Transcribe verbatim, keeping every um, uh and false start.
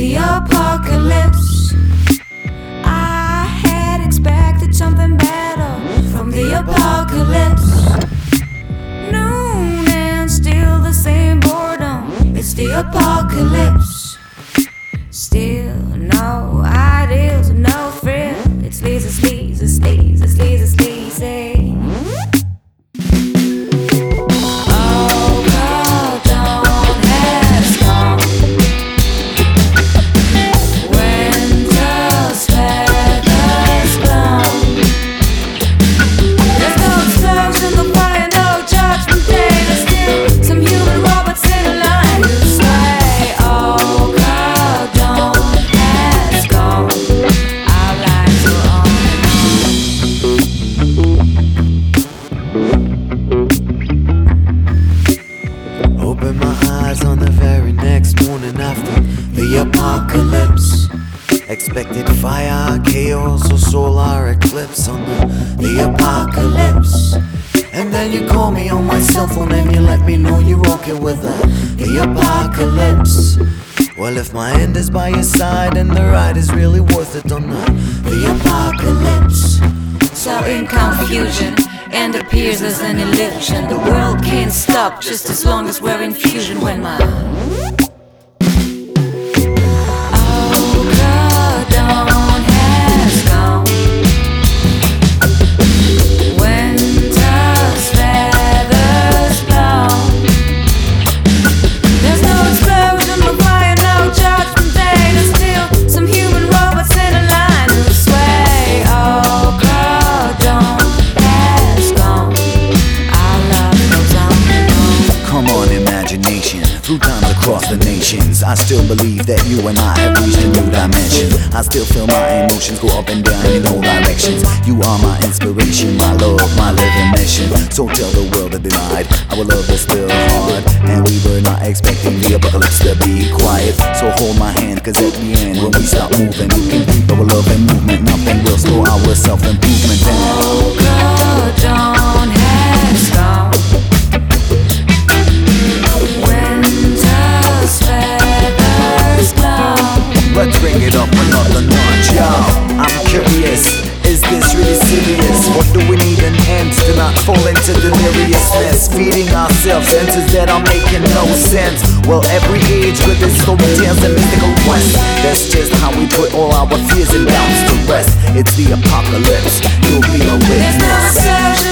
the apocalypse. I had expected something better from the apocalypse. Noon and still the same boredom. It's the apocalypse. Still no ideals, no thrill. It's sleazy, sleazy, sleazy, sleazy, sleazy. Open my eyes on the very next morning after the apocalypse. Expected fire, chaos, or solar eclipse on the, the apocalypse. And then you call me on my cell phone and you let me know you're okay with the, the apocalypse. Well, if my end is by your side and the ride is really worth it on the, the apocalypse. So in confusion, and appears as an illusion. The world can't stop just as long as we're in fusion. When my Okadon has gone, winter's feathers blown. There's no explosion, no fire, no judgment day. There's still some human robots in a line who sway. Okadon. Come on, imagination, through times across the nations, I still believe that you and I have reached a new dimension. I still feel my emotions go up and down in all directions. You are my inspiration, my love, my living mission. So tell the world that they lied, our love is still hard, and we were not expecting the apocalypse to be quiet. So hold my hand, cause at the end when we stop moving, you can keep our love and movement. Nothing will slow our self-improvement down. Okadon has gone, winter's feathers blown. Let's bring it up another notch, y'all. I'm curious, is this really serious? What do we need an end to not fall into deliriousness? Feeding ourselves answers that are making no sense. Well, every age with its story tales and mystical quests. That's just how we put all our fears and doubts to rest. It's the apocalypse, you'll be a There's no witness.